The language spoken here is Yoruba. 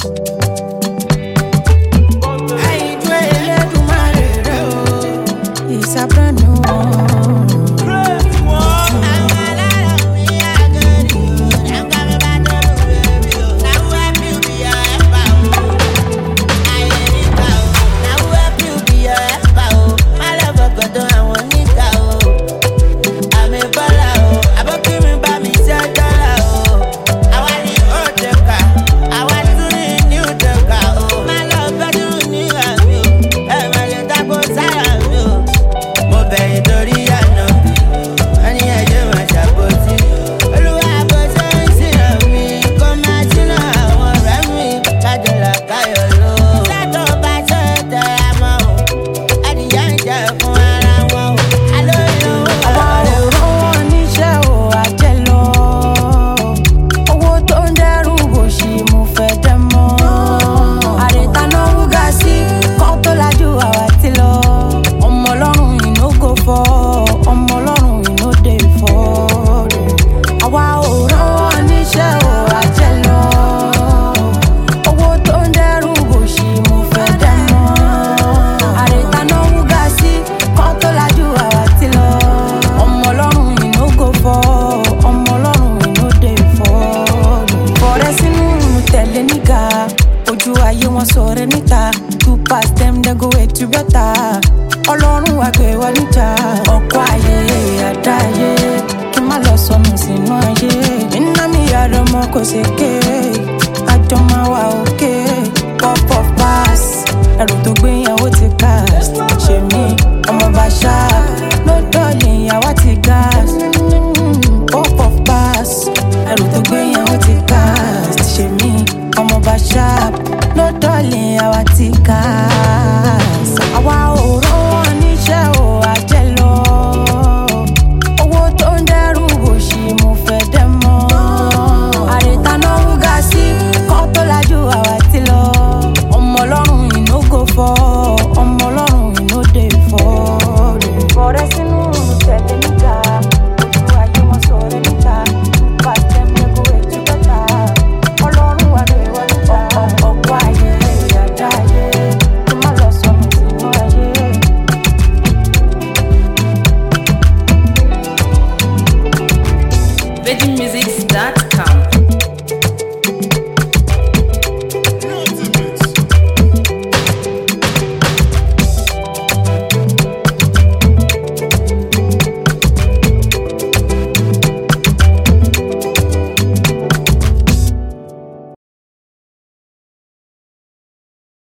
It's a brand new one. To pass them, they go way to better. Ọlọ́run wa gbé wa níjà. Ọkọ ayé àdáyé. Kí má lọ sọnù sínú ayé. Iná mi yàrá ọmọ kò ṣèké. Àjọ máa wà òkè. Pop of pass. Ẹrù tó gbé ìyàwó ti cast. Ṣé mi ọmọ bá ṣá? No darling, ìyàwó ti gas. Pop of pass. Ẹrù tó gbé ìyàwó ti cast. Ṣé mi ọmọ bá ṣá? No darling, àwa ti cast.